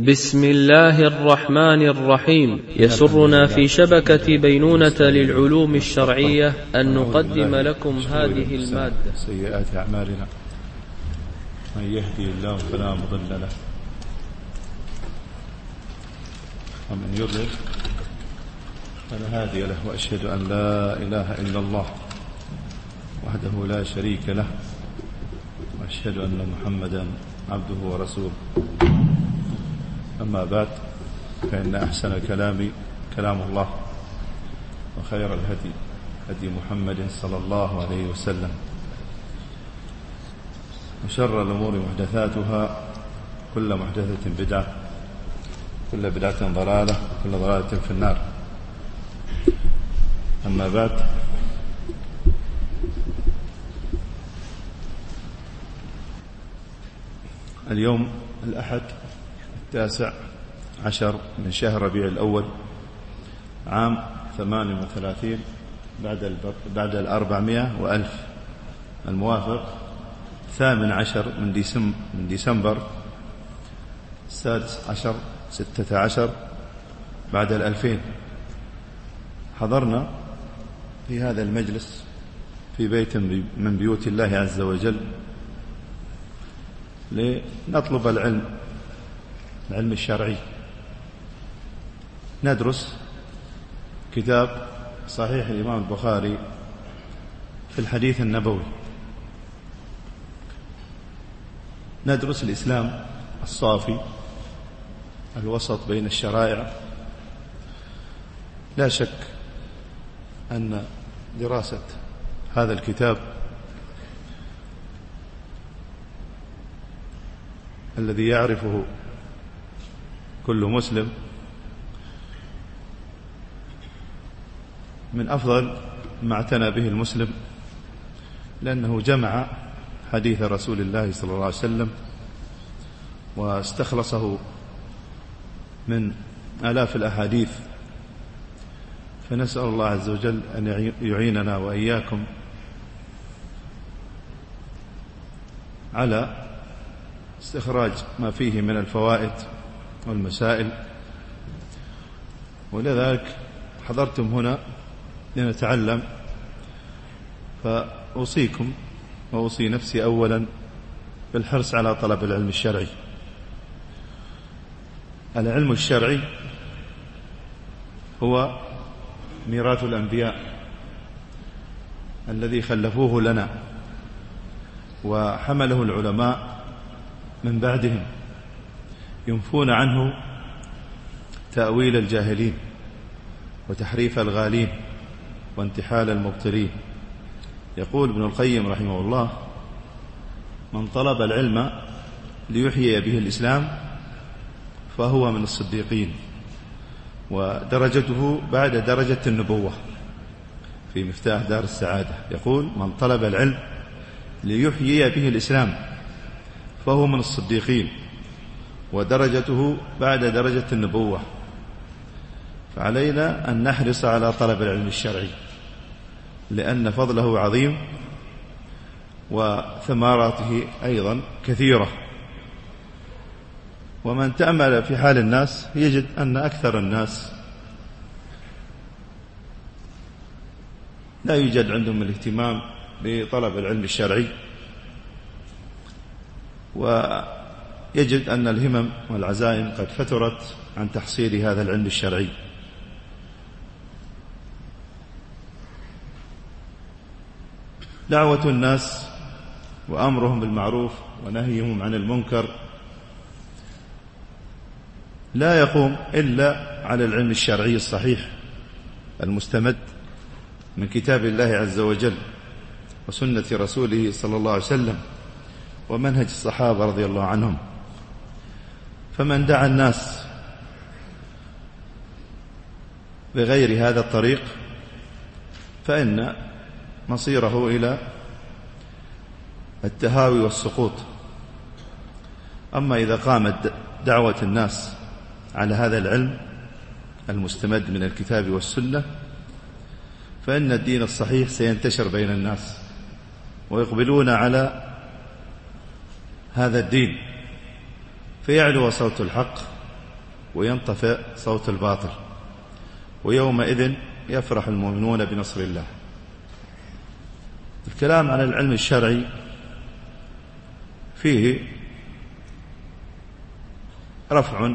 بسم الله الرحمن الرحيم. يسرنا في شبكة بينونة للعلوم الشرعية أن نقدم لكم هذه المادة. سيئات أعمالنا، من يهدي الله فلا مضل له ومن يضلل فلا هادي له، وأشهد أن لا إله إلا الله وحده لا شريك له، وأشهد أن محمدا عبده ورسوله. أما بعد، فإن أحسن الكلام كلام الله، وخير الهدي هدي محمد صلى الله عليه وسلم، وشر الأمور محدثاتها، كل محدثة بدعة، كل بدعة ضلالة، كل ضلالة في النار. أما بعد، اليوم الأحد 19 من شهر ربيع الأول عام 38 بعد 400 وألف، الموافق 18 من ديسمبر 16 بعد 2000. حضرنا في هذا المجلس في بيت من بيوت الله عز وجل لنطلب العلم الشرعي، ندرس كتاب صحيح الإمام البخاري في الحديث النبوي، ندرس الإسلام الصافي الوسط بين الشرائع. لا شك أن دراسة هذا الكتاب الذي يعرفه كل مسلم من أفضل ما اعتنى به المسلم، لأنه جمع حديث رسول الله صلى الله عليه وسلم واستخلصه من آلاف الأحاديث. فنسأل الله عز وجل أن يعيننا وإياكم على استخراج ما فيه من الفوائد والمسائل، ولذلك حضرتم هنا لنتعلم. فأوصيكم وأوصي نفسي أولا بالحرص على طلب العلم الشرعي. العلم الشرعي هو ميراث الأنبياء الذي خلفوه لنا، وحمله العلماء من بعدهم ينفون عنه تأويل الجاهلين وتحريف الغالين وانتحال المبتلين. يقول ابن القيم رحمه الله: من طلب العلم ليحيي به الإسلام فهو من الصديقين، ودرجته بعد درجة النبوة في مفتاح دار السعادة. يقول: من طلب العلم ليحيي به الإسلام فهو من الصديقين، ودرجته بعد درجة النبوة. فعلينا أن نحرص على طلب العلم الشرعي، لأن فضله عظيم وثماراته أيضا كثيرة. ومن تأمل في حال الناس يجد أن أكثر الناس لا يوجد عندهم الاهتمام بطلب العلم الشرعي، ويجد أن الهمم والعزائم قد فترت عن تحصيل هذا العلم الشرعي. دعوة الناس وأمرهم بالمعروف ونهيهم عن المنكر لا يقوم إلا على العلم الشرعي الصحيح المستمد من كتاب الله عز وجل وسنة رسوله صلى الله عليه وسلم ومنهج الصحابة رضي الله عنهم. فمن دعا الناس بغير هذا الطريق فإن مصيره إلى التهاوي والسقوط. أما إذا قامت دعوة الناس على هذا العلم المستمد من الكتاب والسنة فإن الدين الصحيح سينتشر بين الناس ويقبلون على هذا الدين، فيعلو صوت الحق وينطفئ صوت الباطل، ويومئذ يفرح المؤمنون بنصر الله. الكلام عن العلم الشرعي فيه رفع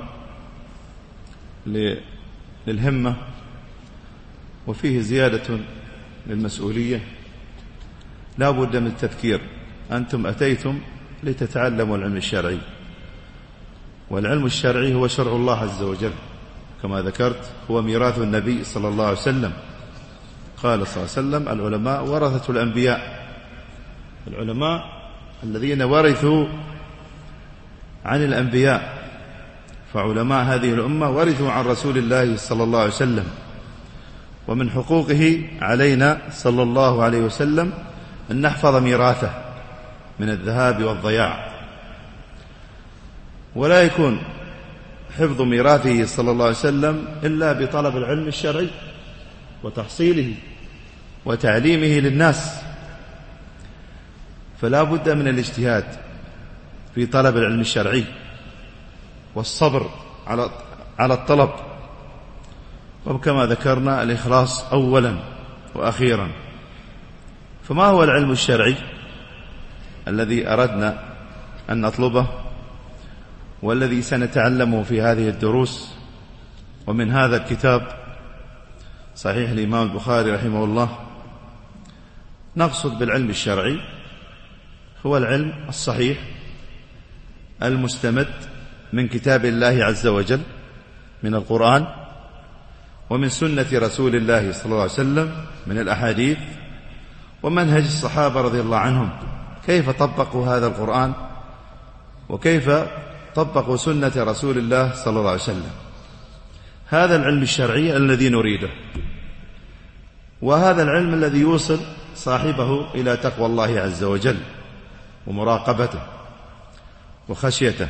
للهمة، وفيه زيادة للمسؤولية. لا بد من التذكير، أنتم أتيتم لتتعلموا العلم الشرعي، والعلم الشرعي هو شرع الله عز وجل كما ذكرت، هو ميراث النبي صلى الله عليه وسلم. قال صلى الله عليه وسلم: العلماء ورثة الأنبياء. العلماء الذين ورثوا عن الأنبياء، فعلماء هذه الأمة ورثوا عن رسول الله صلى الله عليه وسلم، ومن حقوقه علينا صلى الله عليه وسلم أن نحفظ ميراثه من الذهاب والضياع. ولا يكون حفظ ميراثه صلى الله عليه وسلم إلا بطلب العلم الشرعي وتحصيله وتعليمه للناس. فلا بد من الاجتهاد في طلب العلم الشرعي والصبر على الطلب، وكما ذكرنا الإخلاص أولا وأخيرا. فما هو العلم الشرعي الذي أردنا أن نطلبه والذي سنتعلمه في هذه الدروس ومن هذا الكتاب صحيح الإمام البخاري رحمه الله؟ نقصد بالعلم الشرعي هو العلم الصحيح المستمد من كتاب الله عز وجل، من القرآن، ومن سنة رسول الله صلى الله عليه وسلم، من الأحاديث، ومنهج الصحابة رضي الله عنهم، كيف طبقوا هذا القرآن وكيف طبقوا سنة رسول الله صلى الله عليه وسلم. هذا العلم الشرعي الذي نريده، وهذا العلم الذي يوصل صاحبه إلى تقوى الله عز وجل ومراقبته وخشيته.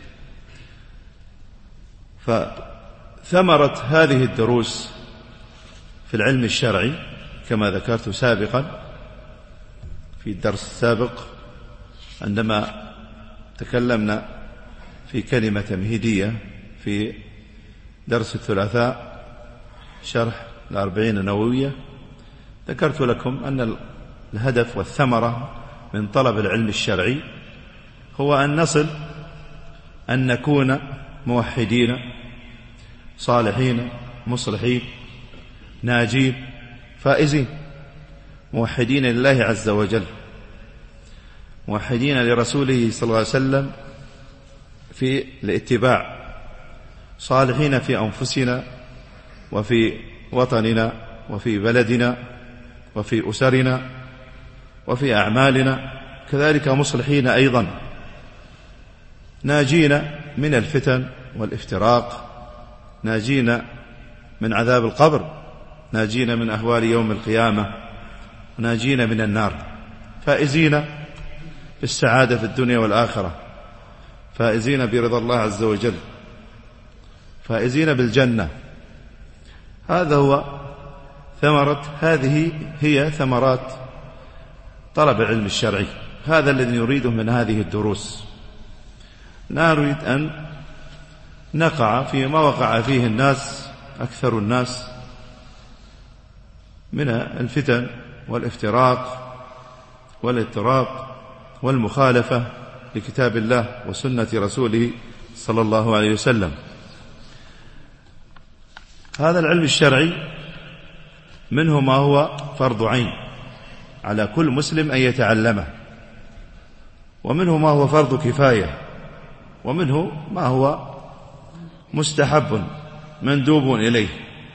فثمرة هذه الدروس في العلم الشرعي كما ذكرت سابقا في الدرس السابق عندما تكلمنا في كلمة تمهيدية في درس الثلاثاء شرح الأربعين النووية، ذكرت لكم أن الهدف والثمرة من طلب العلم الشرعي هو أن نصل أن نكون موحدين صالحين مصلحين ناجين فائزين، موحدين لله عز وجل، موحدين لرسوله صلى الله عليه وسلم في الاتباع، صالحين في أنفسنا وفي وطننا وفي بلدنا وفي أسرنا وفي أعمالنا، كذلك مصلحين أيضا، ناجين من الفتن والافتراق، ناجين من عذاب القبر، ناجين من أهوال يوم القيامة، ناجين من النار، فائزين بالسعادة في الدنيا والآخرة، فائزين برضا الله عز وجل، فائزين بالجنة. هذا هو هذه هي ثمرات طلب العلم الشرعي. هذا الذي نريده من هذه الدروس. نريد أن نقع فيما وقع فيه الناس، أكثر الناس، من الفتن والافتراق والاضطراب والمخالفة لكتاب الله وسنة رسوله صلى الله عليه وسلم. هذا العلم الشرعي منه ما هو فرض عين على كل مسلم أن يتعلمه، ومنه ما هو فرض كفاية، ومنه ما هو مستحب مندوب إليه.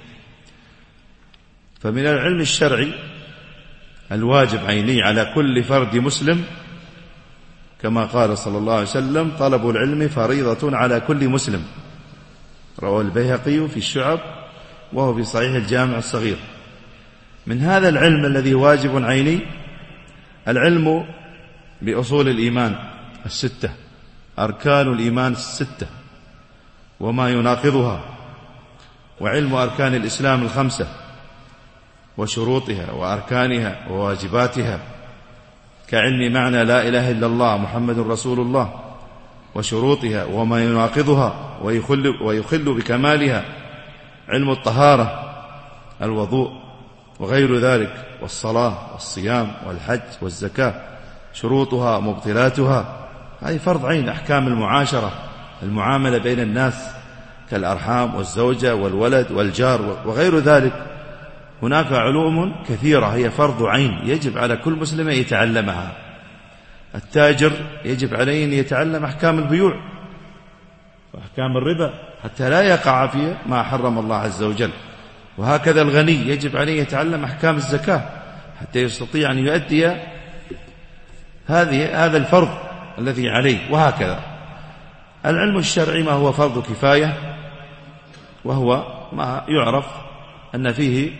فمن العلم الشرعي الواجب عيني على كل فرد مسلم، كما قال صلى الله عليه وسلم: طلب العلم فريضة على كل مسلم. رواه البيهقي في الشعب وهو في صحيح الجامع الصغير. من هذا العلم الذي واجب عيني العلم بأصول الإيمان الستة، أركان الإيمان الستة وما يناقضها، وعلم أركان الإسلام الخمسة وشروطها وأركانها وواجباتها، كعلم معنى لا إله إلا الله محمد رسول الله، وشروطها وما يناقضها ويخل بكمالها، علم الطهارة، الوضوء وغير ذلك، والصلاة والصيام والحج والزكاة، شروطها مبطلاتها. هذه فرض عين. أحكام المعاشرة، المعاملة بين الناس كالأرحام والزوجة والولد والجار وغير ذلك. هناك علوم كثيرة هي فرض عين يجب على كل مسلم أن يتعلمها. التاجر يجب عليه أن يتعلم أحكام البيوع وأحكام الربا حتى لا يقع في ما حرم الله عز وجل. وهكذا الغني يجب عليه يتعلم أحكام الزكاة حتى يستطيع أن يؤدي هذا الفرض الذي عليه. وهكذا العلم الشرعي ما هو فرض كفاية، وهو ما يعرف أن فيه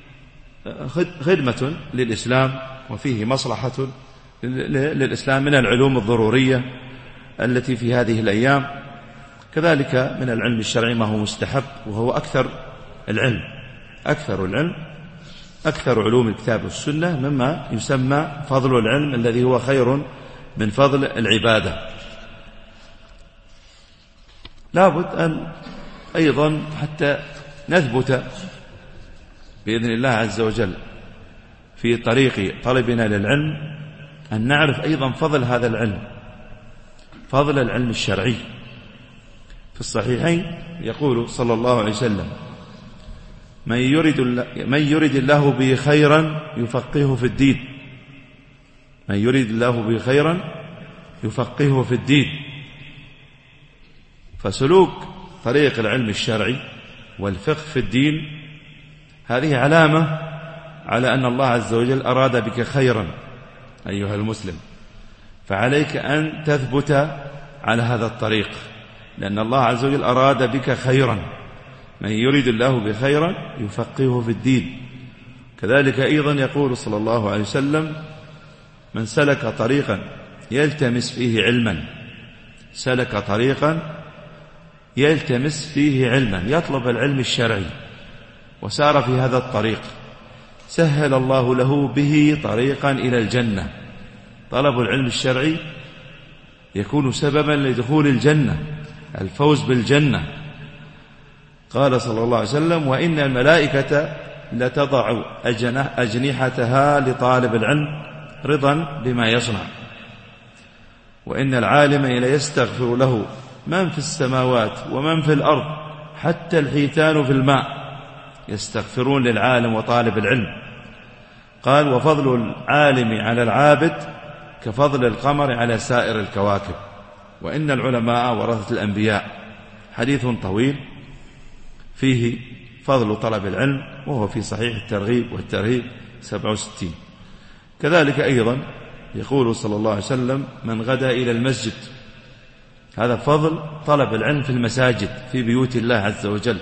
خدمة للإسلام وفيه مصلحة للإسلام من العلوم الضرورية التي في هذه الأيام. كذلك من العلم الشرعي ما هو مستحب، وهو أكثر علوم الكتاب والسنة، مما يسمى فضل العلم الذي هو خير من فضل العبادة. لابد أن أيضا حتى نثبت بإذن الله عز وجل في طريق طلبنا للعلم أن نعرف أيضا فضل هذا العلم، فضل العلم الشرعي. في الصحيحين يقول صلى الله عليه وسلم: من يرد الله به خيرا يفقهه في الدين. من يرد الله به خيرا يفقهه في الدين. فسلوك طريق العلم الشرعي والفقه في الدين هذه علامة على أن الله عز وجل أراد بك خيرا أيها المسلم، فعليك أن تثبت على هذا الطريق، لأن الله عز وجل أراد بك خيرا. من يريد الله بخيرا يفقهه في الدين. كذلك أيضا يقول صلى الله عليه وسلم: من سلك طريقا يلتمس فيه علما، سلك طريقا يلتمس فيه علما، يطلب العلم الشرعي وسار في هذا الطريق، سهل الله له به طريقا إلى الجنة. طلب العلم الشرعي يكون سببا لدخول الجنة، الفوز بالجنة. قال صلى الله عليه وسلم: وإن الملائكة لتضع أجنحتها لطالب العلم رضا بما يصنع، وإن العالم ليستغفر له من في السماوات ومن في الأرض حتى الحيتان في الماء يستغفرون للعالم وطالب العلم. قال: وفضل العالم على العابد كفضل القمر على سائر الكواكب، وإن العلماء ورثة الأنبياء. حديث طويل فيه فضل طلب العلم، وهو في صحيح الترغيب والترهيب 67. كذلك أيضا يقول صلى الله عليه وسلم: من غدا إلى المسجد. هذا فضل طلب العلم في المساجد في بيوت الله عز وجل.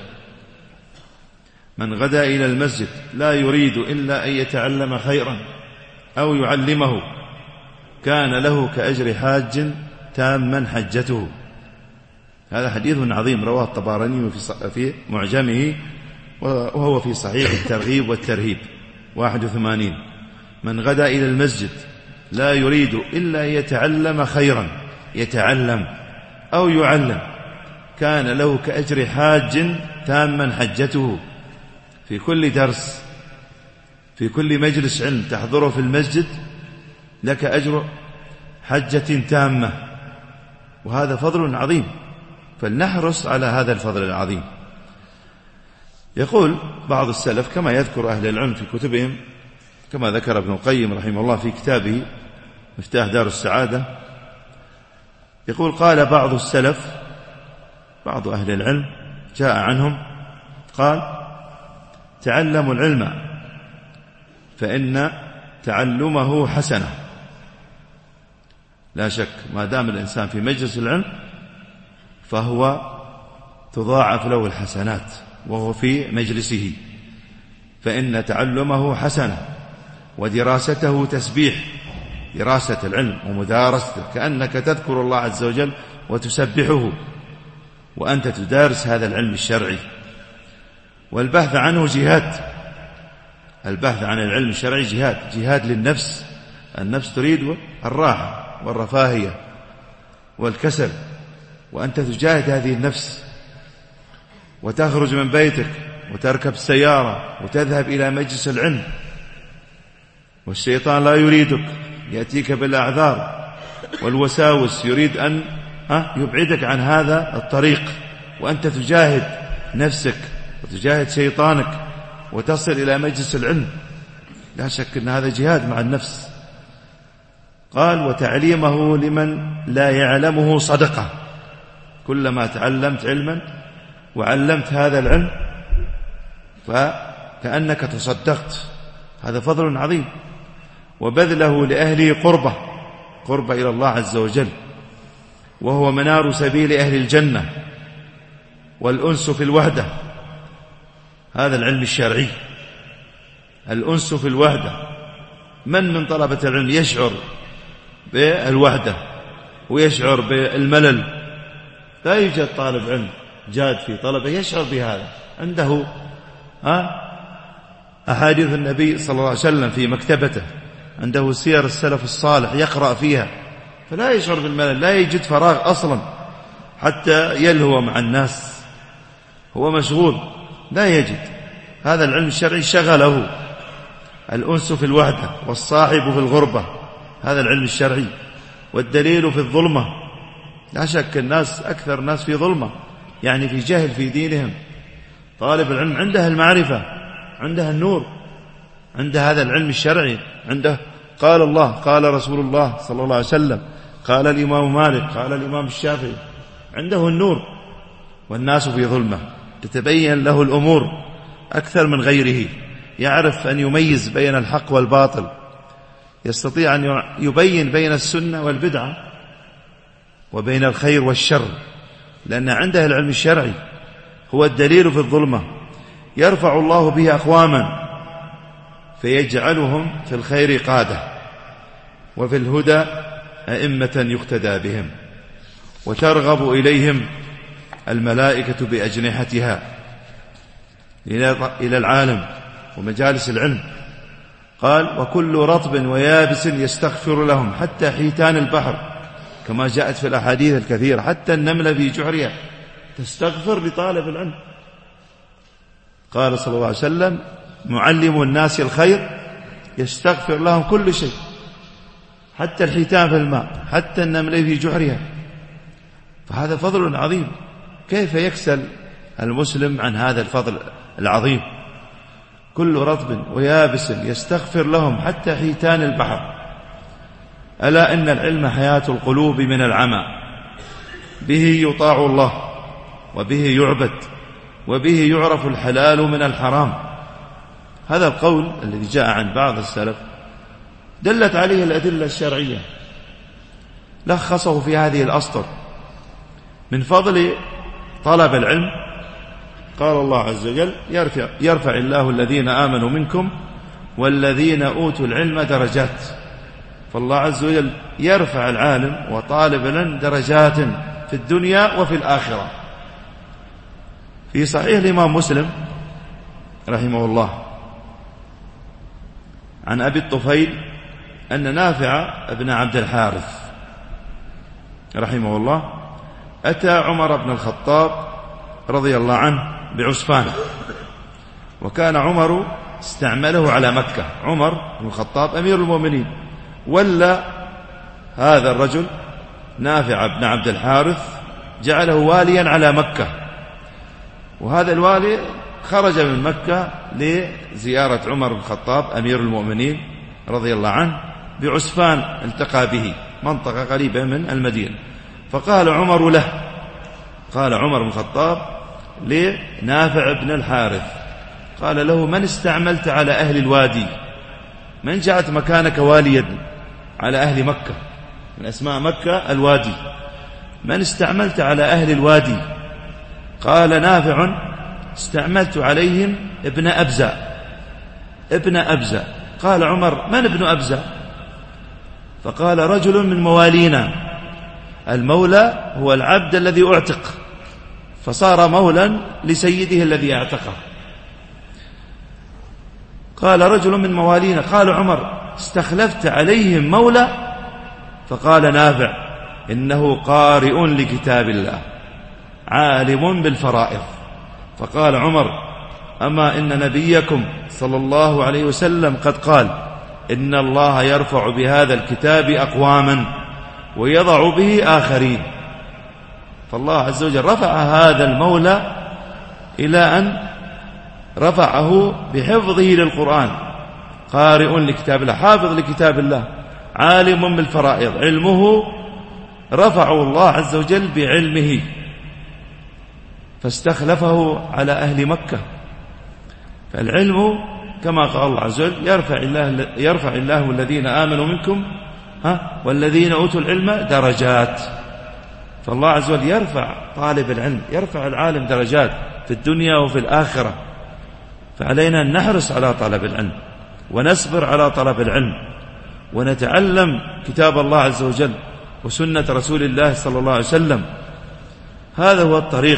من غدا إلى المسجد لا يريد إلا أن يتعلم خيرا أو يعلمه كان له كأجر حاج تاما حجته. هذا حديث عظيم رواه الطبراني في معجمه، وهو في صحيح الترغيب والترهيب 81. من غدا إلى المسجد لا يريد إلا يتعلم خيرا، يتعلم أو يعلم كان له كأجر حاج تاما حجته. في كل درس، في كل مجلس علم تحضره في المسجد لك أجر حجة تامة، وهذا فضل عظيم، فلنحرص على هذا الفضل العظيم. يقول بعض السلف كما يذكر أهل العلم في كتبهم، كما ذكر ابن القيم رحمه الله في كتابه مفتاح دار السعادة، يقول: قال بعض السلف، بعض أهل العلم جاء عنهم قال: تعلموا العلم فإن تعلمه حسنة. لا شك ما دام الإنسان في مجلس العلم فهو تضاعف له الحسنات وهو في مجلسه، فإن تعلمه حسنة ودراسته تسبيح. دراسة العلم ومدارسته كأنك تذكر الله عز وجل وتسبحه وأنت تدارس هذا العلم الشرعي. والبحث عنه جهاد، البحث عن العلم الشرعي جهاد للنفس. النفس تريد الراحة والرفاهية والكسل، وأنت تجاهد هذه النفس وتخرج من بيتك وتركب السيارة وتذهب إلى مجلس العلم، والشيطان لا يريدك، يأتيك بالأعذار والوساوس، يريد أن يبعدك عن هذا الطريق، وأنت تجاهد نفسك وتجاهد شيطانك وتصل إلى مجلس العلم. لا شك أن هذا جهاد مع النفس. قال وتعليمه لمن لا يعلمه صدقة، كلما تعلمت علما وعلمت هذا العلم فكأنك تصدقت، هذا فضل عظيم. وبذله لأهله قربة إلى الله عز وجل، وهو منار سبيل أهل الجنة والأنس في الوحدة. هذا العلم الشرعي، الأنس في الوحدة. من طلبة العلم يشعر بالوحدة ويشعر بالملل؟ لا يوجد طالب علم جاد في طلبه يشعر بهذا، عنده أحاديث النبي صلى الله عليه وسلم في مكتبته، عنده سير السلف الصالح يقرأ فيها، فلا يشعر بالملل، لا يجد فراغ أصلا حتى يلهو مع الناس، هو مشغول لا يجد. هذا العلم الشرعي شغله. الأنس في الوحدة والصاحب في الغربة، هذا العلم الشرعي. والدليل في الظلمة، لا شك الناس أكثر الناس في ظلمة، يعني في جهل في دينهم. طالب العلم عنده المعرفة، عنده النور، عنده هذا العلم الشرعي، عنده قال الله قال رسول الله صلى الله عليه وسلم، قال الإمام مالك، قال الإمام الشافعي، عنده النور. والناس في ظلمة، تتبين له الأمور أكثر من غيره، يعرف أن يميز بين الحق والباطل، يستطيع أن يبين بين السنة والبدعة وبين الخير والشر، لأن عنده العلم الشرعي. هو الدليل في الظلمة، يرفع الله به أقواما فيجعلهم في الخير قادة، وفي الهدى أئمة يقتدى بهم، وترغب إليهم الملائكة بأجنحتها إلى العالم ومجالس العلم. قال وكل رطب ويابس يستغفر لهم، حتى حيتان البحر كما جاءت في الأحاديث الكثيرة، حتى النملة في جحرها تستغفر لطالب العلم. قال صلى الله عليه وسلم معلم الناس الخير يستغفر لهم كل شيء، حتى الحيتان في الماء، حتى النملة في جحرها. فهذا فضل عظيم، كيف يكسل المسلم عن هذا الفضل العظيم؟ كل رطب ويابس يستغفر لهم حتى حيتان البحر. ألا إن العلم حياة القلوب من العمى، به يطاع الله وبه يعبد وبه يعرف الحلال من الحرام. هذا القول الذي جاء عن بعض السلف دلت عليه الأدلة الشرعية، لخصه في هذه الأسطر. من فضل طلب العلم قال الله عز وجل يرفع الله الذين آمنوا منكم والذين أوتوا العلم درجات. فالله عز وجل يرفع العالم وطالب العلم درجات في الدنيا وفي الآخرة. في صحيح الإمام مسلم رحمه الله عن أبي الطفيل أن نافع ابن عبد الحارث رحمه الله أتى عمر بن الخطاب رضي الله عنه بعسفان، وكان عمر استعمله على مكة. عمر بن الخطاب أمير المؤمنين، ولا هذا الرجل نافع بن عبد الحارث جعله واليا على مكة، وهذا الوالي خرج من مكة لزيارة عمر بن الخطاب أمير المؤمنين رضي الله عنه بعسفان، التقى به منطقة قريبة من المدينة. فقال عمر له، قال عمر بن الخطاب لنافع بن الحارث، قال له من استعملت على أهل الوادي؟ من جعلت مكانك واليا على أهل مكة؟ من أسماء مكة الوادي، من استعملت على أهل الوادي؟ قال نافع استعملت عليهم ابن أبزة. ابن أبزة. قال عمر من ابن أبزة؟ فقال رجل من موالينا. المولى هو العبد الذي أعتق، فصار مولا لسيده الذي اعتقه. قال رجل من موالينا. قال عمر استخلفت عليهم مولى؟ فقال نافع إنه قارئ لكتاب الله. عالم بالفرائض. فقال عمر: أما إن نبيكم صلى الله عليه وسلم قد قال: إن الله يرفع بهذا الكتاب أقواما ويضع به آخرين. فالله عز وجل رفع هذا المولى إلى أن رفعه بحفظه للقرآن، قارئ لكتاب الله، حافظ لكتاب الله، عالم بالفرائض، علمه رفعه الله عز وجل بعلمه، فاستخلفه على أهل مكة. فالعلم كما قال الله عز وجل: يرفع الله الذين آمنوا منكم والذين أوتوا العلم درجات. فالله عز وجل يرفع طالب العلم، يرفع العالم درجات في الدنيا وفي الآخرة. فعلينا أن نحرص على طلب العلم ونصبر على طلب العلم ونتعلم كتاب الله عز وجل وسنة رسول الله صلى الله عليه وسلم. هذا هو الطريق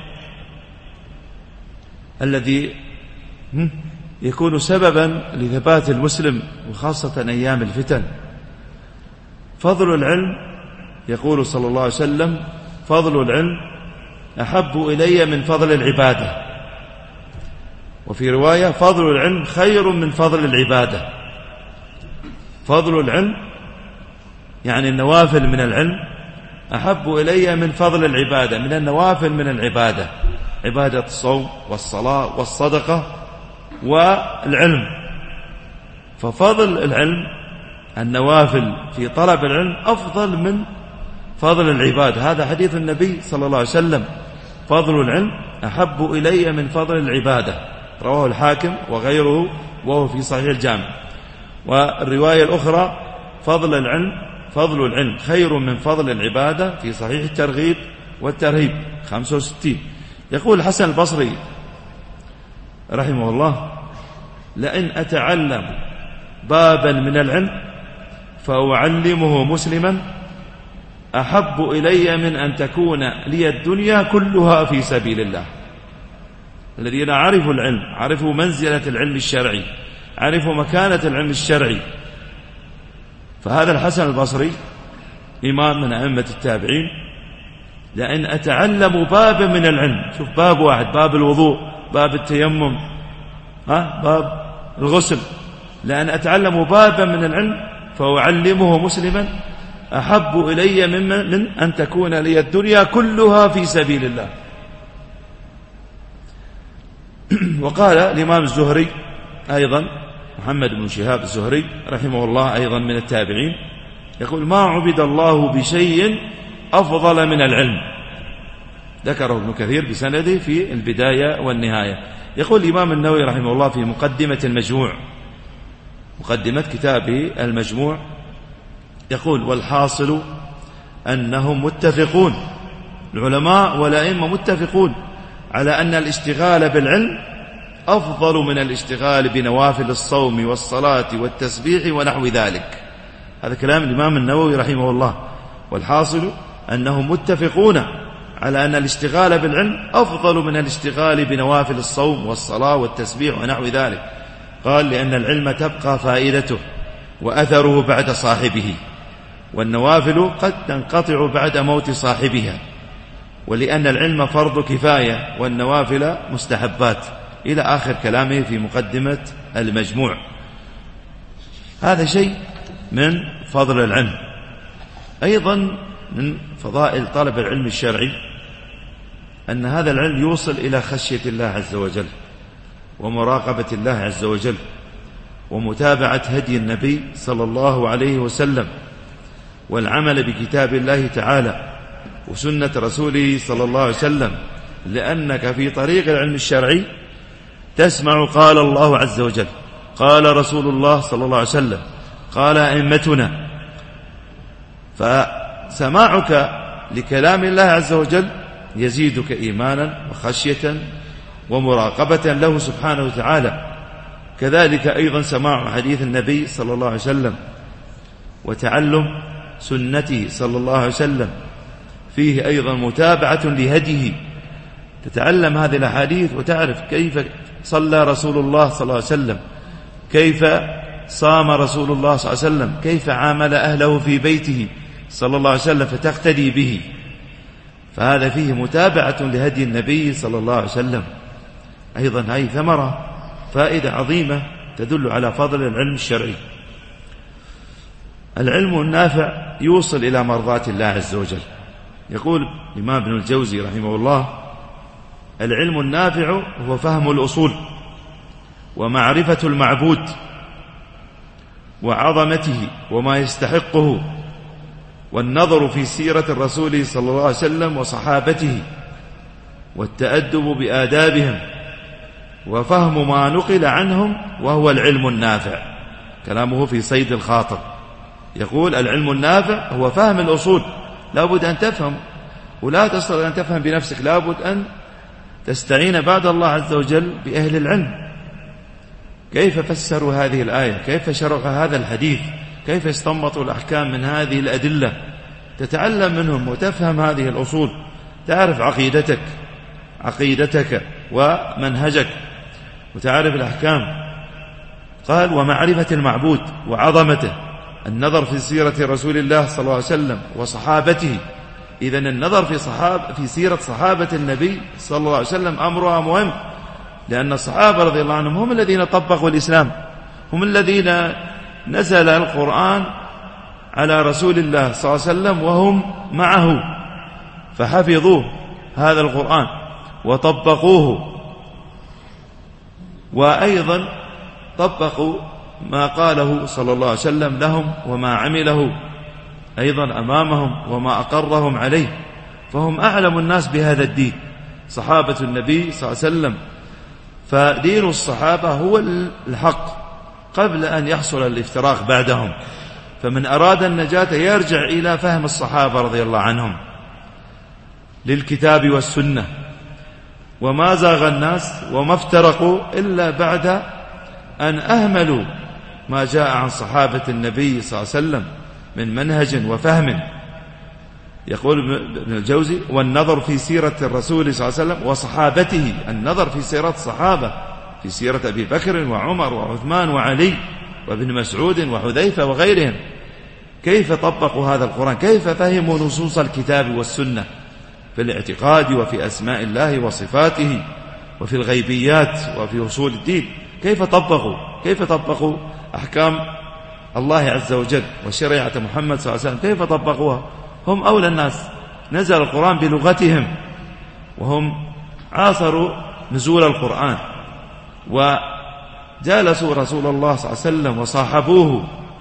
الذي يكون سببا لثبات المسلم، وخاصة أيام الفتن. فضل العلم، يقول صلى الله عليه وسلم: فضل العلم أحب إلي من فضل العبادة. وفي رواية: فضل العلم خير من فضل العبادة. فضل العلم يعني النوافل من العلم أحب إلي من فضل العبادة، من النوافل من العبادة، عبادة الصوم والصلاة والصدقة والعلم. ففضل العلم، النوافل في طلب العلم، أفضل من فضل العبادة. هذا حديث النبي صلى الله عليه وسلم: فضل العلم أحب إلي من فضل العبادة. رواه الحاكم وغيره وهو في صحيح الجامع. والرواية الأخرى: فضل العلم خير من فضل العبادة، في صحيح الترغيب والترهيب 65. يقول الحسن البصري رحمه الله: لئن أتعلم بابا من العلم فأعلمه مسلما أحب إلي من أن تكون لي الدنيا كلها في سبيل الله. الذين عرفوا العلم، عرفوا منزلة العلم الشرعي، عرفوا مكانة العلم الشرعي. فهذا الحسن البصري إمام من أئمة التابعين: لأن أتعلم بابا من العلم، شوف باب واحد، باب الوضوء، باب التيمم، باب الغسل، لأن أتعلم بابا من العلم فأعلمه مسلما أحب إلي من أن تكون لي الدنيا كلها في سبيل الله. وقال الإمام الزهري أيضا، محمد بن شهاب الزهري رحمه الله أيضا من التابعين، يقول: ما عبد الله بشيء أفضل من العلم. ذكره ابن كثير بسنده في البداية والنهاية. يقول الإمام النووي رحمه الله في مقدمة المجموع، مقدمة كتابه المجموع، يقول: والحاصل أنهم متفقون، العلماء والأئمة متفقون على أن الاشتغال بالعلم أفضل من الاشتغال بنوافل الصوم والصلاة والتسبيح ونحو ذلك. هذا كلام الإمام النووي رحمه الله. والحاصل أنهم متفقون على أن الاشتغال بالعلم أفضل من الاشتغال بنوافل الصوم والصلاة والتسبيح ونحو ذلك. قال: لأن العلم تبقى فائدته وأثره بعد صاحبه، والنوافل قد تنقطع بعد موت صاحبها، ولأن العلم فرض كفاية والنوافل مستحبات، إلى آخر كلامه في مقدمة المجموع. هذا شيء من فضل العلم. أيضا من فضائل طلب العلم الشرعي أن هذا العلم يوصل إلى خشية الله عز وجل ومراقبة الله عز وجل ومتابعة هدي النبي صلى الله عليه وسلم والعمل بكتاب الله تعالى وسنة رسوله صلى الله عليه وسلم. لأنك في طريق العلم الشرعي تسمع قال الله عز وجل، قال رسول الله صلى الله عليه وسلم، قال أئمتنا. فسماعك لكلام الله عز وجل يزيدك إيمانا وخشية ومراقبة له سبحانه وتعالى. كذلك أيضا سماع حديث النبي صلى الله عليه وسلم وتعلم سنته صلى الله عليه وسلم، فيه أيضا متابعة لهديه. تتعلم هذه الأحاديث وتعرف كيف صلى رسول الله صلى الله عليه وسلم، كيف صام رسول الله صلى الله عليه وسلم، كيف عامل أهله في بيته صلى الله عليه وسلم، فتقتدي به. فهذا فيه متابعة لهدي النبي صلى الله عليه وسلم. أيضا هذه ثمرة فائدة عظيمة تدل على فضل العلم الشرعي. العلم النافع يوصل إلى مرضاة الله عز وجل. يقول الإمام ابن الجوزي رحمه الله: العلم النافع هو فهم الأصول ومعرفة المعبود وعظمته وما يستحقه، والنظر في سيرة الرسول صلى الله عليه وسلم وصحابته، والتأدب بآدابهم، وفهم ما نقل عنهم، وهو العلم النافع. كلامه في صيد الخاطر. يقول: العلم النافع هو فهم الأصول. لابد أن تفهم، ولا تستطيع أن تفهم بنفسك، لابد أن تستعين بعد الله عز وجل بأهل العلم. كيف فسروا هذه الآية؟ كيف شرحوا هذا الحديث؟ كيف استنبطوا الأحكام من هذه الأدلة؟ تتعلم منهم وتفهم هذه الأصول، تعرف عقيدتك ومنهجك، وتعرف الأحكام. قال: ومعرفة المعبود وعظمته، النظر في سيرة رسول الله صلى الله عليه وسلم وصحابته. إذن النظر في سيرة صحابة النبي صلى الله عليه وسلم أمرها مهم، لأن الصحابة رضي الله عنهم هم الذين طبقوا الإسلام، هم الذين نزل القرآن على رسول الله صلى الله عليه وسلم وهم معه، فحفظوه هذا القرآن وطبقوه، وأيضا طبقوا ما قاله صلى الله عليه وسلم لهم وما عمله أيضا أمامهم وما أقرهم عليه، فهم أعلم الناس بهذا الدين، صحابة النبي صلى الله عليه وسلم. فدين الصحابة هو الحق قبل أن يحصل الافتراق بعدهم. فمن أراد النجاة يرجع إلى فهم الصحابة رضي الله عنهم للكتاب والسنة، وما زاغ الناس وما افترقوا إلا بعد أن أهملوا ما جاء عن صحابة النبي صلى الله عليه وسلم من منهج وفهم. يقول ابن الجوزي: والنظر في سيرة الرسول صلى الله عليه وسلم وصحابته، النظر في سيرة الصحابة، في سيرة أبي بكر وعمر وعثمان وعلي وابن مسعود وحذيفة وغيرهم، كيف طبقوا هذا القرآن، كيف فهموا نصوص الكتاب والسنة في الاعتقاد وفي أسماء الله وصفاته وفي الغيبيات وفي أصول الدين، كيف طبقوا أحكام الله عز وجل وشريعة محمد صلى الله عليه وسلم، كيف طبقوها؟ هم أولى الناس، نزل القرآن بلغتهم، وهم عاصروا نزول القرآن وجالسوا رسول الله صلى الله عليه وسلم وصاحبوه.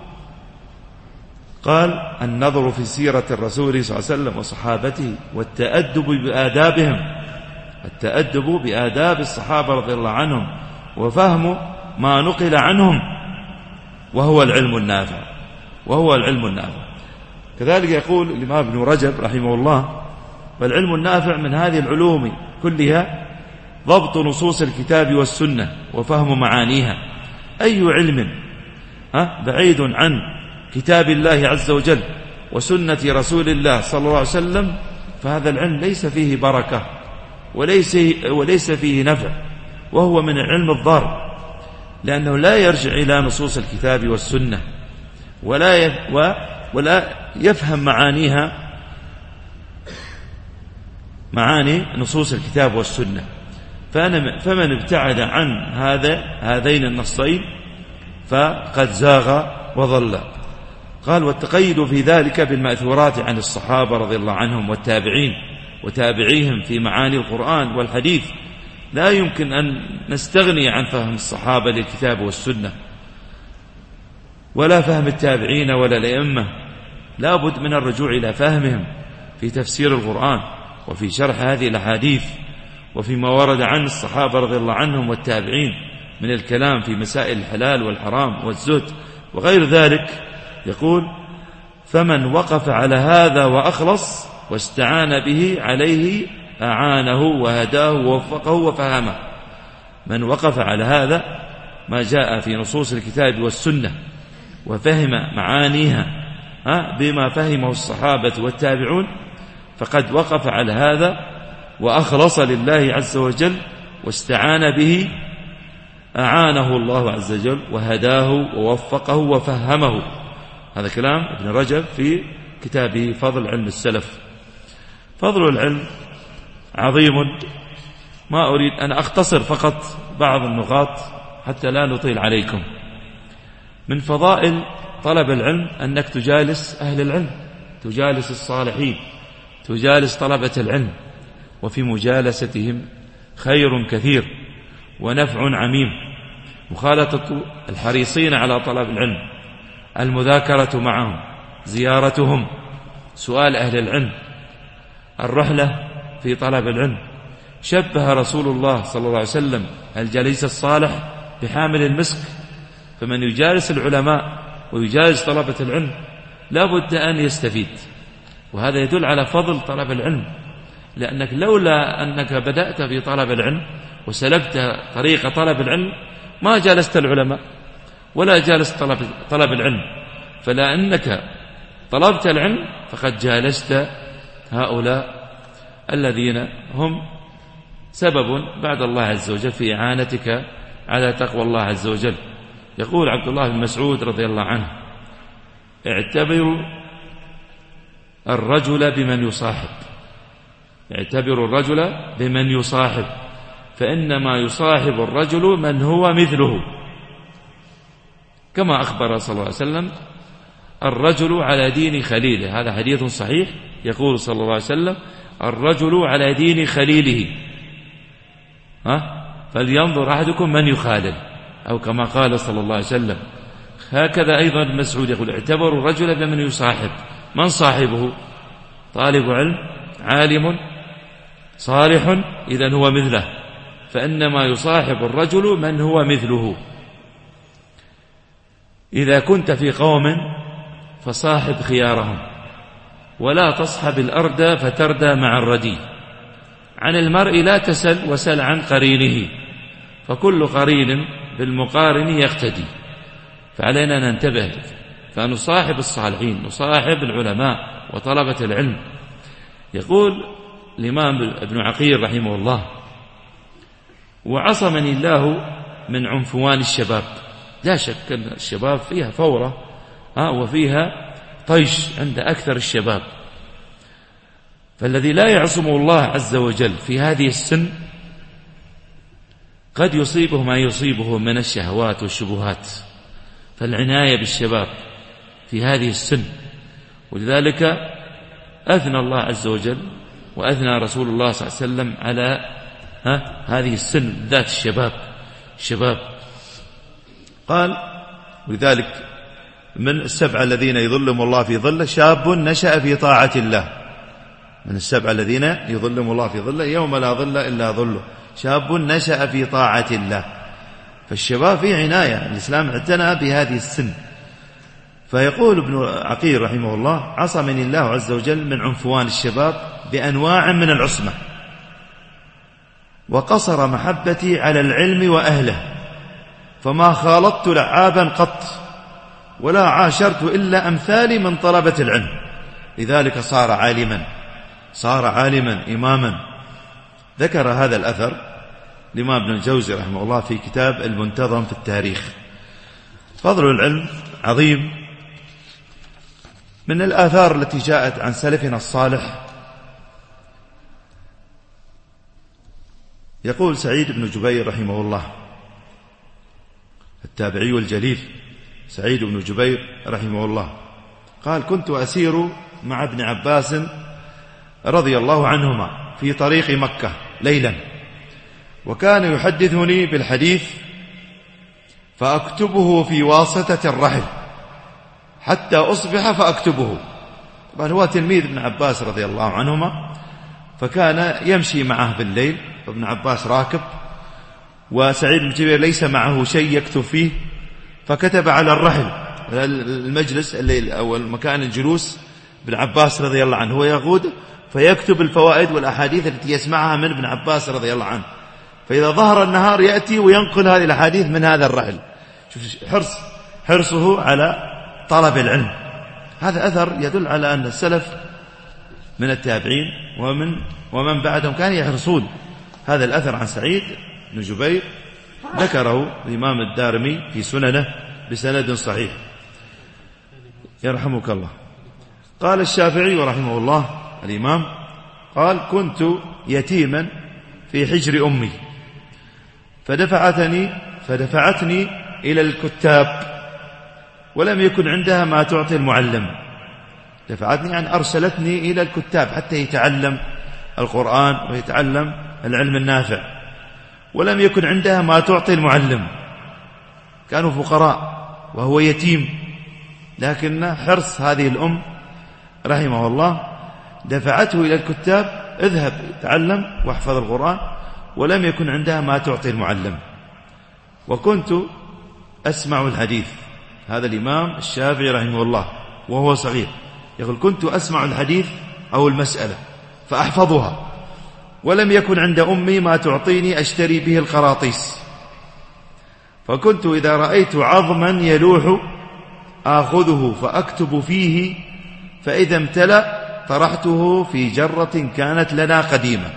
قال: النظر في سيرة الرسول صلى الله عليه وسلم وصحابته، والتأدب بآدابهم، التأدب بآداب الصحابة رضي الله عنهم، وفهم ما نقل عنهم، وهو العلم النافع. كذلك يقول الإمام ابن رجب رحمه الله: والعلم النافع من هذه العلوم كلها ضبط نصوص الكتاب والسنة وفهم معانيها. أي علم بعيد عن كتاب الله عز وجل وسنة رسول الله صلى الله عليه وسلم، فهذا العلم ليس فيه بركة وليس فيه نفع، وهو من العلم الضار، لأنه لا يرجع إلى نصوص الكتاب والسنة ولا يفهم معاني نصوص الكتاب والسنة. فمن ابتعد عن هذين النصين فقد زاغ وضل. قال: والتقيد في ذلك بالمأثورات عن الصحابة رضي الله عنهم والتابعين وتابعيهم في معاني القرآن والحديث. لا يمكن أن نستغني عن فهم الصحابة للكتاب والسنة، ولا فهم التابعين ولا الأئمة. لا بد من الرجوع إلى فهمهم في تفسير القرآن وفي شرح هذه الأحاديث وفيما ورد عن الصحابة رضي الله عنهم والتابعين من الكلام في مسائل الحلال والحرام والزهد وغير ذلك. يقول: فمن وقف على هذا وأخلص واستعان به عليه أعانه وهداه ووفقه وفهمه. من وقف على هذا ما جاء في نصوص الكتاب والسنة وفهم معانيها بما فهمه الصحابة والتابعون، فقد وقف على هذا وأخلص لله عز وجل واستعان به، أعانه الله عز وجل وهداه ووفقه وفهمه. هذا كلام ابن رجب في كتابه فضل علم السلف. فضل العلم عظيم. ما أريد أن أختصر فقط بعض النقاط حتى لا نطيل عليكم. من فضائل طلب العلم أنك تجالس أهل العلم، تجالس الصالحين، تجالس طلبة العلم، وفي مجالستهم خير كثير ونفع عميم. مخالطة الحريصين على طلب العلم، المذاكرة معهم، زيارتهم، سؤال أهل العلم، الرحلة في طلب العلم. شبه رسول الله صلى الله عليه وسلم الجليس الصالح بحامل المسك، فمن يجالس العلماء ويجالس طلبة العلم لا بد أن يستفيد. وهذا يدل على فضل طلب العلم، لأنك لولا أنك بدأت في طلب العلم وسلكت طريق طلب العلم ما جالست العلماء ولا جالست طلب العلم، فلا أنك طلبت العلم فقد جالست هؤلاء الذين هم سبب بعد الله عز وجل في إعانتك على تقوى الله عز وجل. يقول عبد الله بن مسعود رضي الله عنه: اعتبروا الرجل بمن يصاحب، اعتبروا الرجل بمن يصاحب، فإنما يصاحب الرجل من هو مثله، كما أخبر صلى الله عليه وسلم: الرجل على دين خليله. هذا حديث صحيح. يقول صلى الله عليه وسلم: الرجل على دين خليله، فلينظر أحدكم من يخالل، أو كما قال صلى الله عليه وسلم. هكذا أيضا ابن مسعود يقول: اعتبروا الرجل بمن يصاحب. من صاحبه؟ طالب علم، عالم، صالح، إذن هو مثله، فإنما يصاحب الرجل من هو مثله. إذا كنت في قوم فصاحب خيارهم، ولا تصحب الأردى فتردى مع الردي. عن المرء لا تسل وسل عن قرينه، فكل قرين بالمقارن يقتدي. فعلينا ننتبه فنصاحب الصالحين، نصاحب العلماء وطلبة العلم. يقول الإمام ابن عقيل رحمه الله: وعصمني الله من عنفوان الشباب. لا شك أن الشباب فيها فورة وفيها طيش عند أكثر الشباب، فالذي لا يعصمه الله عز وجل في هذه السن قد يصيبه ما يصيبه من الشهوات والشبهات. فالعناية بالشباب في هذه السن. ولذلك أثنى الله عز وجل وأثنى رسول الله صلى الله عليه وسلم على هذه السن ذات الشباب. قال: ولذلك من السبعة الذين يظلهم الله في ظله شاب نشأ في طاعة الله. من السبعة الذين يظلهم الله في ظله يوم لا ظل إلا ظله، شاب نشأ في طاعة الله. فالشباب في عناية، الإسلام اعتنى بهذه السن. فيقول ابن عقيل رحمه الله: عصمني الله عز وجل من عنفوان الشباب بأنواع من العصمة، وقصر محبتي على العلم وأهله، فما خالطت لعابا قط، ولا عاشرت إلا أمثالي من طلبة العلم. لذلك صار عالما إماما. ذكر هذا الأثر الإمام ابن الجوزي رحمه الله في كتاب المنتظم في التاريخ. فضل العلم عظيم. من الآثار التي جاءت عن سلفنا الصالح يقول سعيد بن جبير رحمه الله، التابعي الجليل سعيد بن جبير رحمه الله، قال: كنت أسير مع ابن عباس رضي الله عنهما في طريق مكة ليلا، وكان يحدثني بالحديث فأكتبه في واسطة الرحل حتى أصبح فأكتبه. طبعا هو تلميذ ابن عباس رضي الله عنهما، فكان يمشي معه بالليل، وابن عباس راكب، وسعيد بن جبير ليس معه شيء يكتب فيه، فكتب على الرحل، المجلس الليل أو مكان الجلوس ابن عباس رضي الله عنه، هو يقود فيكتب الفوائد والأحاديث التي يسمعها من ابن عباس رضي الله عنه. فإذا ظهر النهار يأتي وينقل هذه الأحاديث من هذا الرحل. شوف حرصه على طلب العلم. هذا أثر يدل على أن السلف من التابعين ومن بعدهم كان يحرصون. هذا الأثر عن سعيد بن جبير ذكره الإمام الدارمي في سننه بسند صحيح. يرحمك الله. قال الشافعي رحمه الله الإمام: قال: كنت يتيما في حجر أمي فدفعتني إلى الكتاب ولم يكن عندها ما تعطي المعلم. دفعتني يعني أرسلتني إلى الكتاب حتى يتعلم القرآن ويتعلم العلم النافع، ولم يكن عندها ما تعطي المعلم. كانوا فقراء وهو يتيم، لكن حرص هذه الأم رحمه الله دفعته إلى الكتاب: اذهب تعلم واحفظ القرآن، ولم يكن عندها ما تعطي المعلم. وكنت أسمع الحديث. هذا الإمام الشافعي رحمه الله وهو صغير يقول: كنت أسمع الحديث أو المسألة فأحفظها، ولم يكن عند أمي ما تعطيني أشتري به القراطيس، فكنت إذا رأيت عظما يلوح آخذه فأكتب فيه، فإذا امتلأ طرحته في جرة كانت لنا قديمة.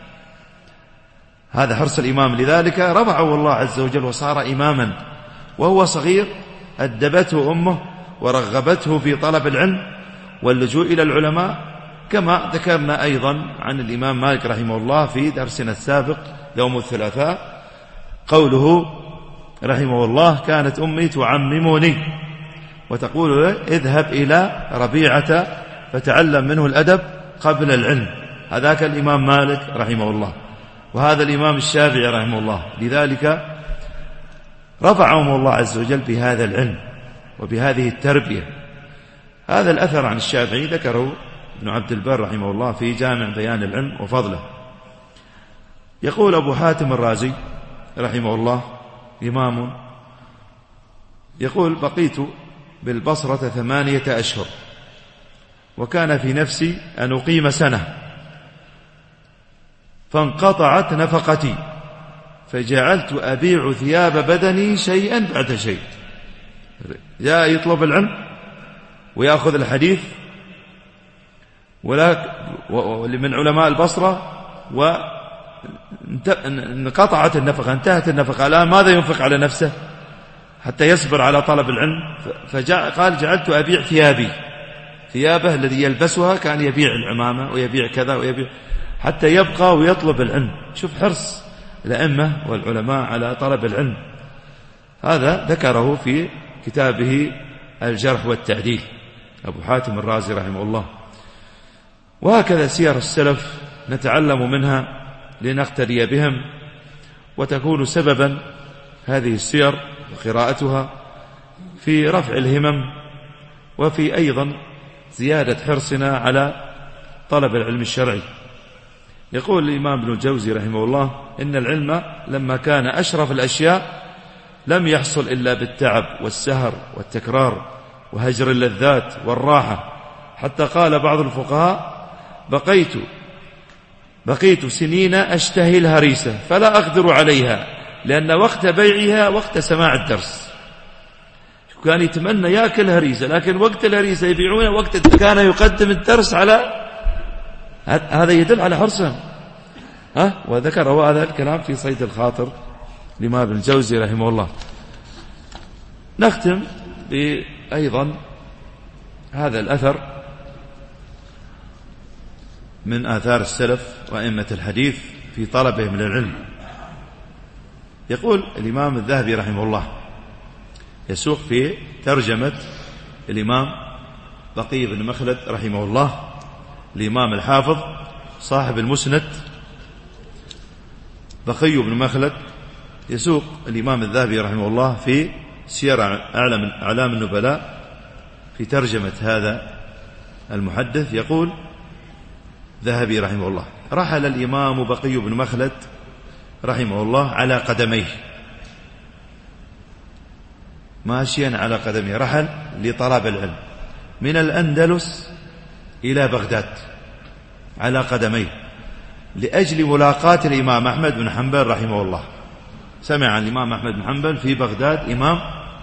هذا حرص الإمام، لذلك رفعه الله عز وجل وصار إماما. وهو صغير أدبته أمه ورغبته في طلب العلم واللجوء إلى العلماء، كما ذكرنا أيضا عن الإمام مالك رحمه الله في درسنا السابق يوم الثلاثاء قوله رحمه الله: كانت أمي تعممني وتقول: اذهب إلى ربيعة فتعلم منه الأدب قبل العلم. هذاك الإمام مالك رحمه الله، وهذا الإمام الشافعي رحمه الله. لذلك رفعهم الله عز وجل بهذا العلم وبهذه التربية. هذا الأثر عن الشافعي ذكره ابن عبد البر رحمه الله في جامع بيان العلم وفضله. يقول أبو حاتم الرازي رحمه الله إمام، يقول: بقيت بالبصرة 8 أشهر، وكان في نفسي أن أقيم سنة، فانقطعت نفقتي، فجعلت أبيع ثياب بدني شيئا بعد شيء. جاء يطلب العلم ويأخذ الحديث من علماء البصرة، وانقطعت النفقة، انتهت النفقة. الآن ماذا ينفق على نفسه حتى يصبر على طلب العلم؟ قال: جعلت أبيع ثيابه الذي يلبسها، كان يبيع العمامة ويبيع كذا ويبيع حتى يبقى ويطلب العلم. شوف حرص الأئمة والعلماء على طلب العلم. هذا ذكره في كتابه الجرح والتعديل أبو حاتم الرازي رحمه الله. وهكذا سير السلف نتعلم منها لنقتدي بهم، وتكون سببا هذه السير وقراءتها في رفع الهمم، وفي أيضا زيادة حرصنا على طلب العلم الشرعي. يقول الإمام ابن الجوزي رحمه الله: إن العلم لما كان أشرف الأشياء لم يحصل إلا بالتعب والسهر والتكرار وهجر اللذات والراحة، حتى قال بعض الفقهاء: بقيت سنين أشتهي الهريسة فلا أقدر عليها، لأن وقت بيعها وقت سماع الدرس. كان يتمنى يأكل هريسة، لكن وقت الهريسة يبيعونها وقت كان يقدم الدرس على هذا، يدل على حرصهم. وذكر هذا الكلام في صيد الخاطر لما ابن الجوزي رحمه الله. نختم بأيضا هذا الأثر من آثار السلف وأئمة الحديث في طلبهم للعلم. يقول الإمام الذهبي رحمه الله يسوق في ترجمة الإمام بقي بن مخلد رحمه الله، الإمام الحافظ صاحب المسند بقي بن مخلد. يسوق الإمام الذهبي رحمه الله في سير أعلام النبلاء في ترجمة هذا المحدث. يقول ذهبي رحمه الله: رحل الإمام بقي بن مخلد رحمه الله على قدميه، ماشيا على قدميه، رحل لطلب العلم من الأندلس إلى بغداد على قدميه لأجل ملاقاة الإمام أحمد بن حنبل رحمه الله. سمع عن الإمام أحمد بن حنبل في بغداد إمام،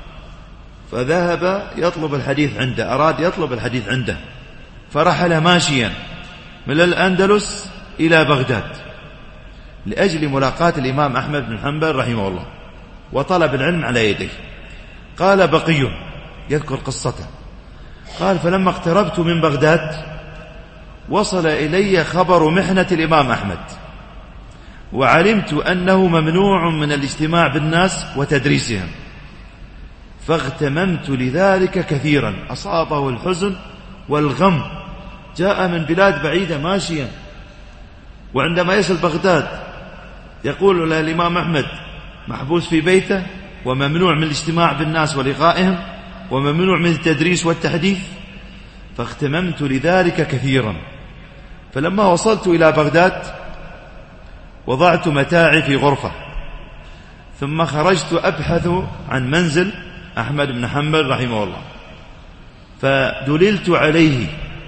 فذهب يطلب الحديث عنده، أراد يطلب الحديث عنده، فرحل ماشيا من الأندلس إلى بغداد لأجل ملاقاة الإمام أحمد بن حنبل رحمه الله وطلب العلم على يديه. قال بقي يذكر قصته، قال: فلما اقتربت من بغداد وصل إلي خبر محنة الإمام أحمد، وعلمت أنه ممنوع من الاجتماع بالناس وتدريسهم، فاغتممت لذلك كثيرا. أصابه الحزن والغم، جاء من بلاد بعيدة ماشيا، وعندما يصل بغداد يقول له الإمام أحمد محبوس في بيته، وممنوع من الاجتماع بالناس ولقائهم، وممنوع من التدريس والتحديث. فاغتممت لذلك كثيرا. فلما وصلت إلى بغداد وضعت متاعي في غرفة، ثم خرجت أبحث عن منزل أحمد بن حنبل رحمه الله، فدللت عليه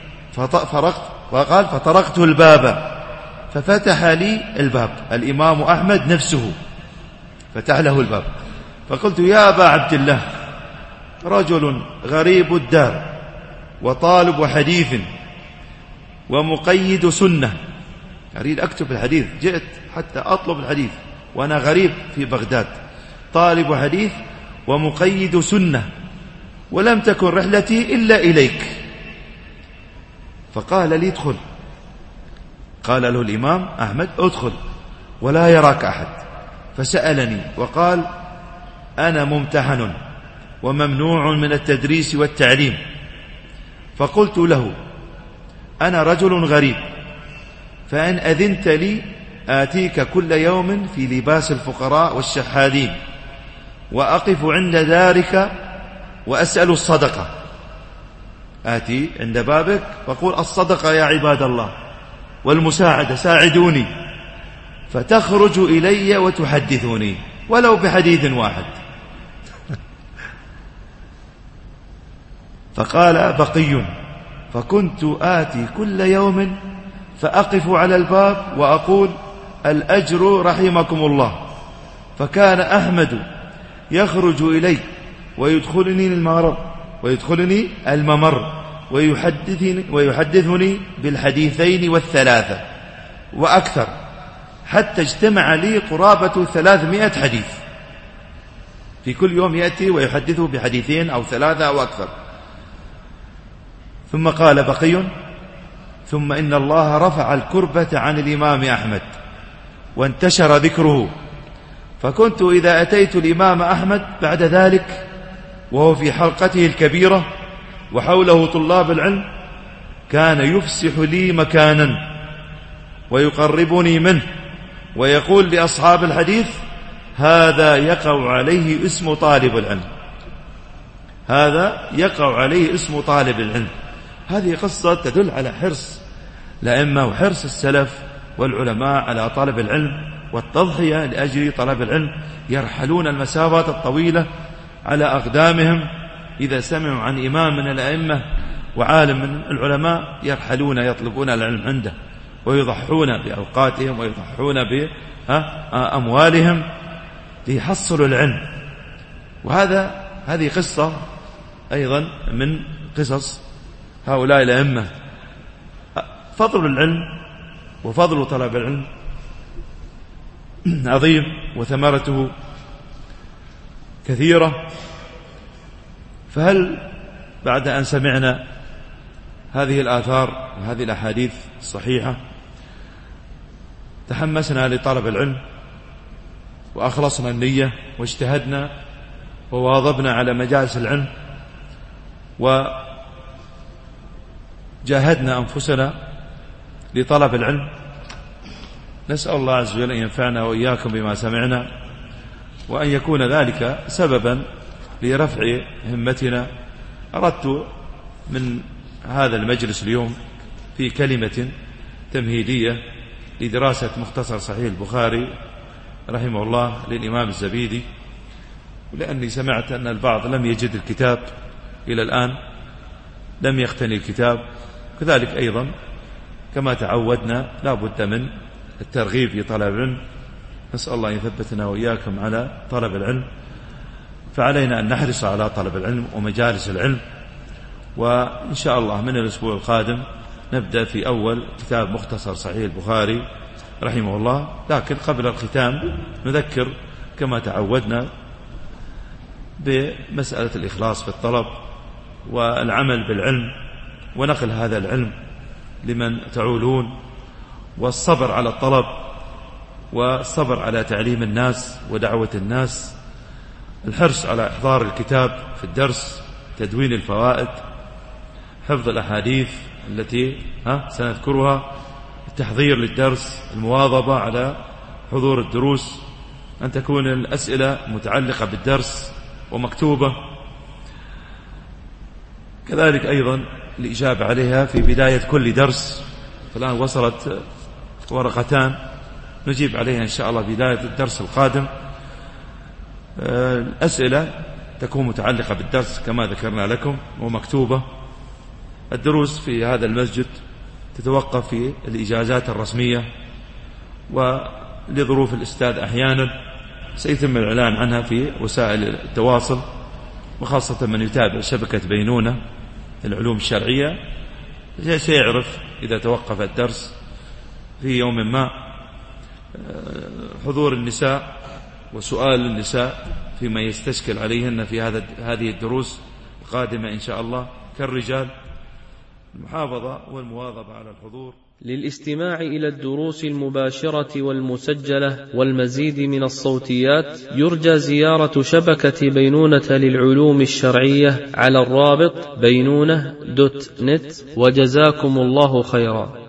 فطرقت الباب، ففتح لي الباب الإمام أحمد نفسه، فتح له الباب. فقلت: يا أبا عبد الله، رجل غريب الدار وطالب حديث ومقيد سنة، أريد أكتب الحديث، جئت حتى أطلب الحديث وأنا غريب في بغداد، طالب حديث ومقيد سنة، ولم تكن رحلتي إلا إليك. فقال لي: ادخل. قال له الإمام أحمد: ادخل ولا يراك أحد. فسألني وقال: أنا ممتحن وممنوع من التدريس والتعليم. فقلت له: أنا رجل غريب، فإن أذنت لي آتيك كل يوم في لباس الفقراء والشحاذين، وأقف عند دارك وأسأل الصدقة. آتي عند بابك وأقول: الصدقة يا عباد الله، والمساعدة، ساعدوني. فتخرج إلي وتحدثوني ولو بحديث واحد. فقال بقي: فكنت آتي كل يوم فأقف على الباب وأقول: الأجر رحمكم الله. فكان أحمد يخرج إلي ويدخلني الممر ويحدثني بالحديثين والثلاثة وأكثر، حتى اجتمع لي قرابة 300 حديث. في كل يوم يأتي ويحدثه بحديثين أو ثلاثة أو أكثر. ثم قال بقي: ثم إن الله رفع الكربة عن الإمام أحمد وانتشر ذكره، فكنت إذا أتيت الإمام أحمد بعد ذلك وهو في حلقته الكبيرة وحوله طلاب العلم، كان يفسح لي مكانا ويقربني منه، ويقول لأصحاب الحديث: هذا يقع عليه اسم طالب العلم، هذا يقع عليه اسم طالب العلم. هذه قصة تدل على حرص الأئمة وحرص السلف والعلماء على طلب العلم والتضحية لأجل طلب العلم، يرحلون المسافات الطويلة على أقدامهم. إذا سمعوا عن إمام من الأئمة وعالم من العلماء يرحلون يطلبون العلم عنده، ويضحون بأوقاتهم ويضحون بأموالهم ليحصلوا العلم. هذه قصة أيضا من قصص هؤلاء الأئمة. فضل العلم وفضل طلب العلم عظيم، وثمرته كثيرة. فهل بعد أن سمعنا هذه الآثار وهذه الأحاديث الصحيحة تحمسنا لطلب العلم وأخلصنا النية واجتهدنا وواظبنا على مجالس العلم وجاهدنا أنفسنا لطلب العلم؟ نسأل الله عز وجل أن ينفعنا وإياكم بما سمعنا، وأن يكون ذلك سببا لرفع همتنا. أردت من هذا المجلس اليوم في كلمة تمهيدية لدراسة مختصر صحيح البخاري رحمه الله للإمام الزبيدي، ولأني سمعت أن البعض لم يجد الكتاب إلى الآن، لم يقتني الكتاب. كذلك أيضا كما تعودنا لا بد من الترغيب في طلب العلم. نسأل الله أن يثبتنا وإياكم على طلب العلم، فعلينا أن نحرص على طلب العلم ومجالس العلم. وإن شاء الله من الأسبوع القادم نبدأ في أول كتاب مختصر صحيح البخاري رحمه الله. لكن قبل الختام نذكر كما تعودنا بمسألة الإخلاص في الطلب والعمل بالعلم ونقل هذا العلم لمن تعولون، والصبر على الطلب، والصبر على تعليم الناس ودعوة الناس، الحرص على إحضار الكتاب في الدرس، تدوين الفوائد، حفظ الأحاديث التي سنذكرها، التحضير للدرس، المواظبة على حضور الدروس، أن تكون الأسئلة متعلقة بالدرس ومكتوبة، كذلك أيضا الإجابة عليها في بداية كل درس. فالآن وصلت ورقتان نجيب عليها إن شاء الله بداية الدرس القادم. الأسئلة تكون متعلقة بالدرس كما ذكرنا لكم ومكتوبة. الدروس في هذا المسجد تتوقف في الإجازات الرسمية، ولظروف الأستاذ أحيانا سيتم الإعلان عنها في وسائل التواصل، وخاصة من يتابع شبكة بينونة العلوم الشرعية سيعرف إذا توقف الدرس في يوم ما. حضور النساء وسؤال النساء فيما يستشكل عليهن في هذه الدروس القادمة إن شاء الله كالرجال، المحافظة والمواظبة على الحضور. للاستماع إلى الدروس المباشرة والمسجلة والمزيد من الصوتيات يرجى زيارة شبكة بينونة للعلوم الشرعية على الرابط بينونة.net، وجزاكم الله خيرا.